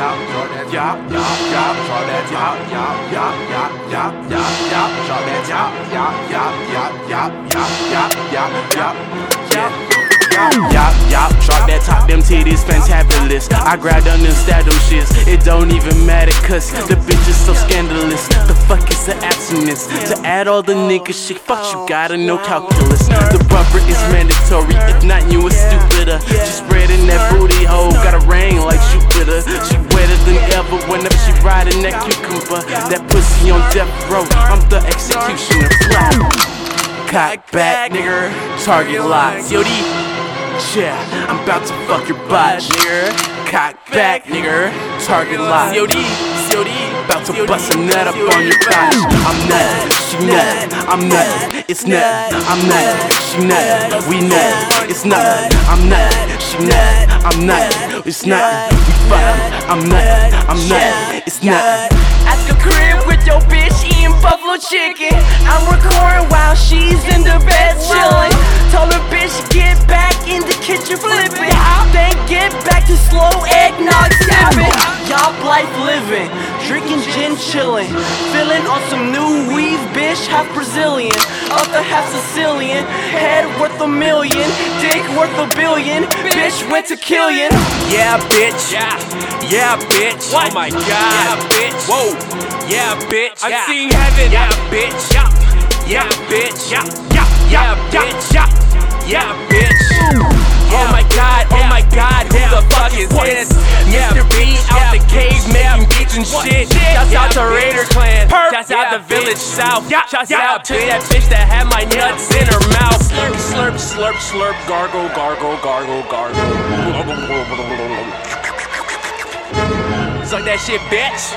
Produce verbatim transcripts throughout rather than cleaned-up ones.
yeah, yeah, yeah, draw that yeah, yeah, yeah, yeah, yeah, yeah, yeah, draw that yeah, yeah, yeah, yeah, yeah, yeah, yeah, yeah, yeah. Yeah, yeah, drop that top, them titties fantabulous. I grabbed them and stabbed them shits. It don't even matter, cause the bitch is so scandalous. The fuck is the abstinence? To add all the nigga shit, fuck you gotta know calculus. The rubber is mandatory, if not you a stupider. She spreading that booty hole, got a ring like Jupiter. She wetter than ever whenever she riding that cucumber. That pussy on death row, I'm the executioner. Cock back, nigga, target lock. Yo, D. Yeah, I'm about to fuck your butt, nigga. Cock back, nigga. Target lock. C O D, C O D. About to bust a nut up on your butt. I'm nut, she nut. I'm nut, it's nut. I'm nut, she nut. We nut, it's nut. I'm nut, she nut. I'm nut, it's nut. We fuck. I'm nut, I'm nut, it's nut. At the crib with your bitch eating buffalo chicken. I'm recording while she's in the bed chilling. Told her bitch get back in the kitchen flipping. Then get back to slow eggnog sipping. Y'all life living, drinking gin chilling. Feeling on some new weave, bitch, half Brazilian. Other half Sicilian, head worth a million. Dick worth a billion, bitch went to killian. Yeah, bitch, yeah, yeah, bitch. What? Oh my god, Yeah, bitch. Whoa, yeah, bitch. I'm yeah. seeing heaven. Yeah, bitch. Yeah, yeah, bitch. Yeah, yeah, yeah, bitch. Yeah, yeah, bitch. Oh my god, oh my god, who the fuck is this? Mister B out the cave making beats and shit. Shouts out to Raider Clan. Shouts out to Village South. Shouts out to that bitch that had my nuts in her mouth. Slurp, slurp, slurp, slurp, gargle, gargle, gargle, gargle. Suck that shit, bitch.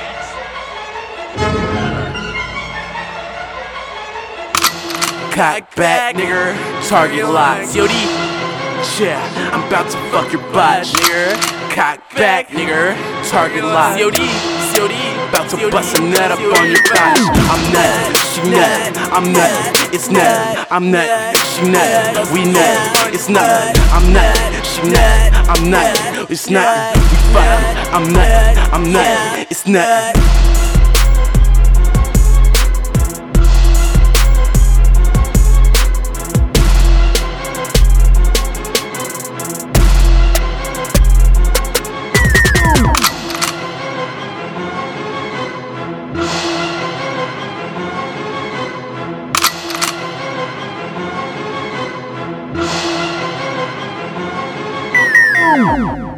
Cock back, nigga, target lock. C O D, yeah, I'm about to fuck your butt, nigga. Cock back, nigga, target lock. C O D, C O D, about to bust a nut up on your butt. I'm nut, she nut, I'm nut, it's nut. I'm nut, she nut, we nut, it's nut. I'm nut, she nut, I'm nut, it's nut. We fuck, I'm nut, I'm nut, it's nut. Ooh.